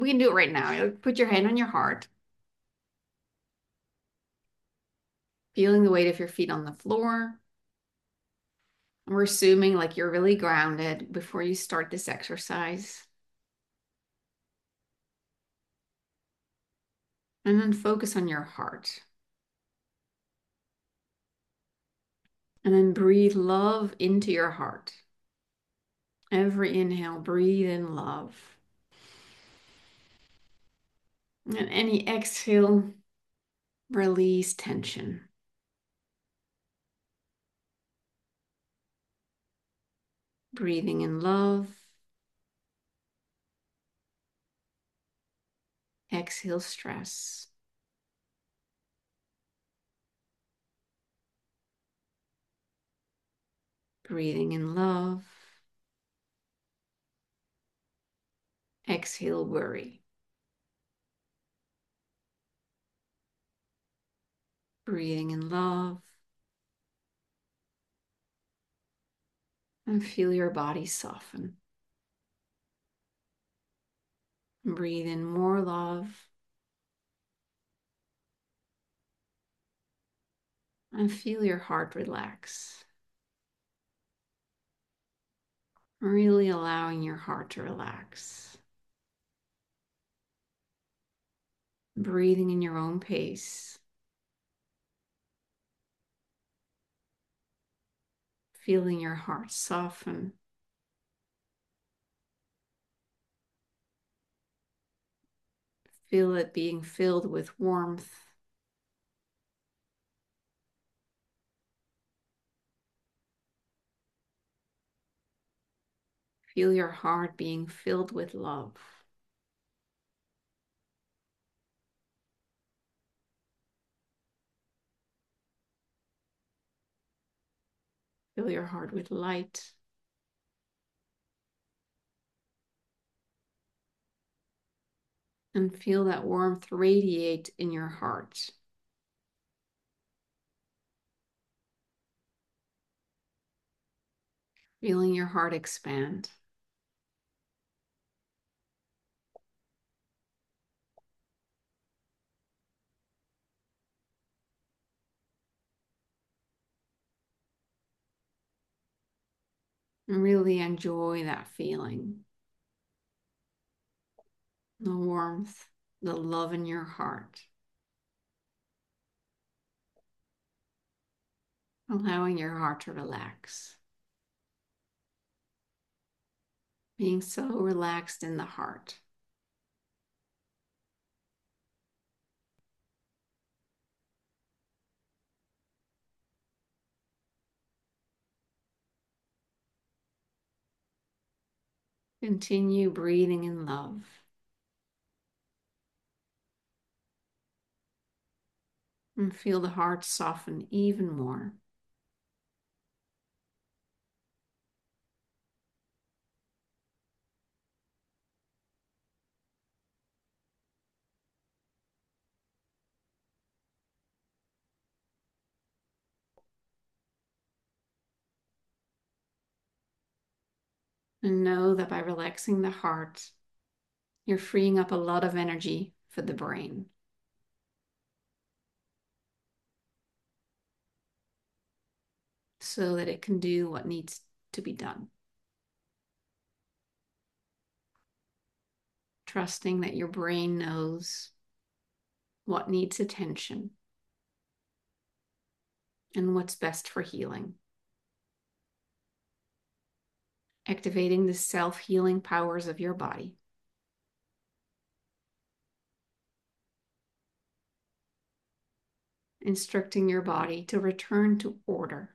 We can do it right now. Put your hand on your heart, feeling the weight of your feet on the floor. And we're assuming like you're really grounded before you start this exercise. And then focus on your heart. And then breathe love into your heart. Every inhale, breathe in love. And any exhale, release tension. Breathing in love. Exhale stress. Breathing in love. Exhale worry. Breathing in love. And feel your body soften. Breathe in more love. And feel your heart relax. Really allowing your heart to relax. Breathing in your own pace. Feeling your heart soften. Feel it being filled with warmth. Feel your heart being filled with love. Fill your heart with light. And feel that warmth radiate in your heart. Feeling your heart expand. And really enjoy that feeling. The warmth, the love in your heart. Allowing your heart to relax. Being so relaxed in the heart. Continue breathing in love. And feel the heart soften even more. And know that by relaxing the heart, you're freeing up a lot of energy for the brain so that it can do what needs to be done. Trusting that your brain knows what needs attention and what's best for healing. Activating the self-healing powers of your body. Instructing your body to return to order.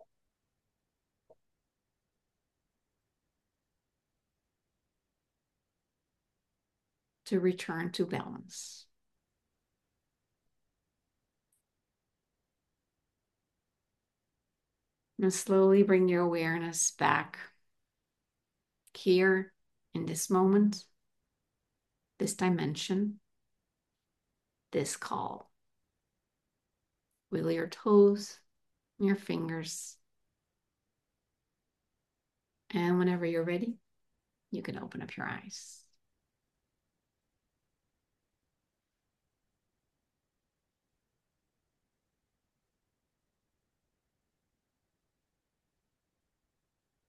To return to balance. Now slowly bring your awareness back here in this moment, this dimension, this call. Wiggle your toes, your fingers, and whenever you're ready, you can open up your eyes.